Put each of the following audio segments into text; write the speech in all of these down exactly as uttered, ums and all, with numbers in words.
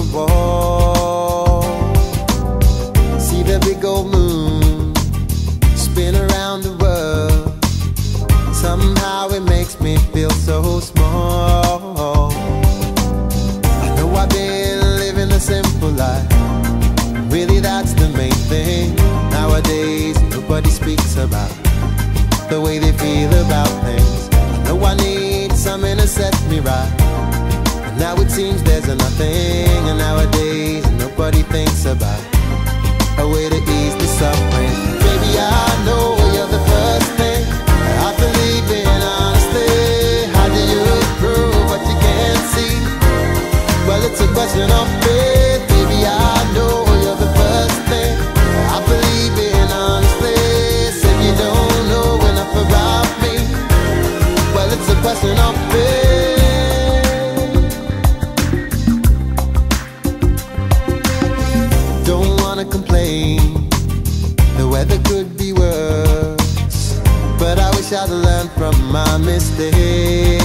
wall. See the big old moon spin around the world. Somehow it makes me feel so small. I know I've been living a simple life, really that's the main thing. Nowadays nobody speaks about the way they feel about things. I know I need something to set me right, but now it seems there's a nothing. And nowadays nobody thinks about a way to ease the suffering. Baby, I know you're the first thing I believe in, honestly. How do you prove what you can't see? Well, it's a question of faith. Baby, I know you're the first thing I believe in, honestly. Said you don't know enough about me. Well, it's a question of faith. Don't wanna complain, the weather could be worse, but I wish I'd learned from my mistakes.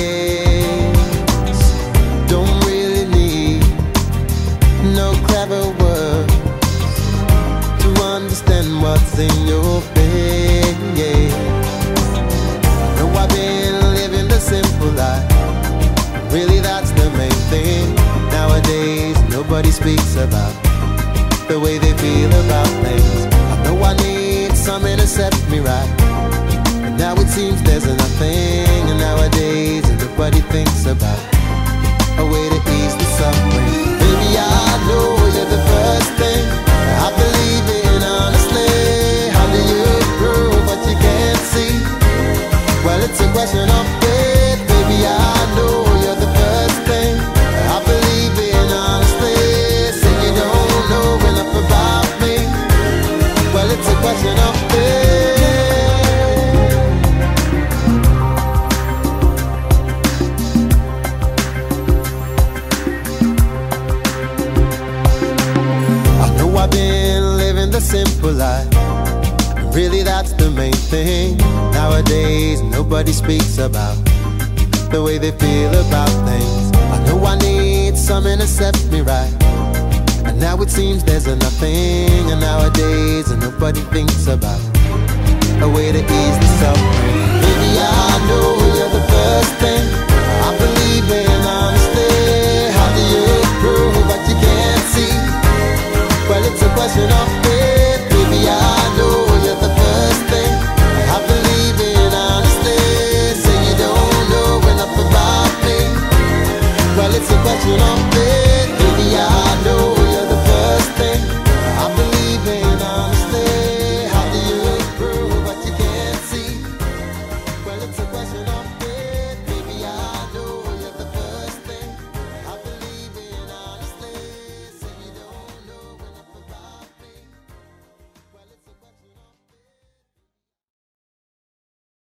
Don't really need no clever words to understand what's in your face. No, I've been living the simple life, really that's the main thing. Nowadays nobody speaks about the way they feel about things. I know I need something to set me right, and now it seems there's a nothing. And nowadays nobody thinks about a way to ease the suffering. Baby, I know you're the first thing I believe in, honestly. How do you prove what you can't see? Well, it's a question of faith. Baby, I know you're the first thing I believe in, honestly. Say you don't know enough about me. Well, it's a question of faith. I know I've been living the simple life, really that's the main thing. Nowadays nobody speaks about the way they feel about things. I know I need something to set me right, and now it seems there's a nothing. And nowadays nobody thinks about a way to ease the suffering. Baby, I know you're the first thing I believe in, honestly. How do you prove what you can't see? Well, it's a question of faith. Baby, I know you're the first thing I believe in, honestly. Say you don't know enough about me. Well, it's a question of